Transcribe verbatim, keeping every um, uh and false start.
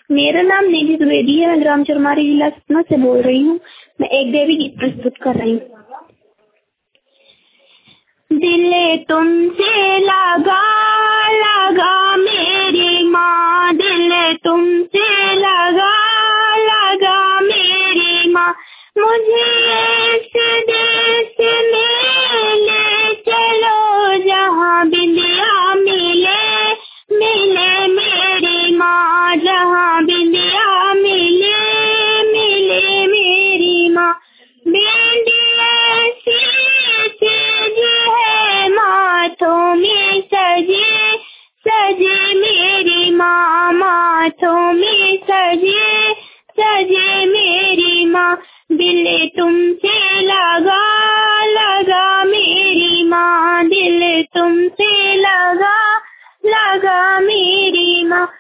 मेरा नाम निधि द्विवेदी है। मैं ग्राम चरमारी जिला सतना से बोल रही हूँ। मैं एक देवी गीत प्रस्तुत कर रही हूँ। दिल तुमसे लगा लगा मेरी माँ, दिल तुमसे लगा लगा मेरी माँ, मुझे इस देश में ले चलो जहाँ बिंदिया मिले मिले मेरी माँ, जहाँ बिंदिया मिले मिले मेरी माँ। बिंदिया सी चीज है माथों में सजे सजे मेरी माँ, माथों में सजे सजे मेरी माँ। दिल तुमसे लगा लगा मेरी माँ, दिल तुमसे लगा लगा मेरी माँ।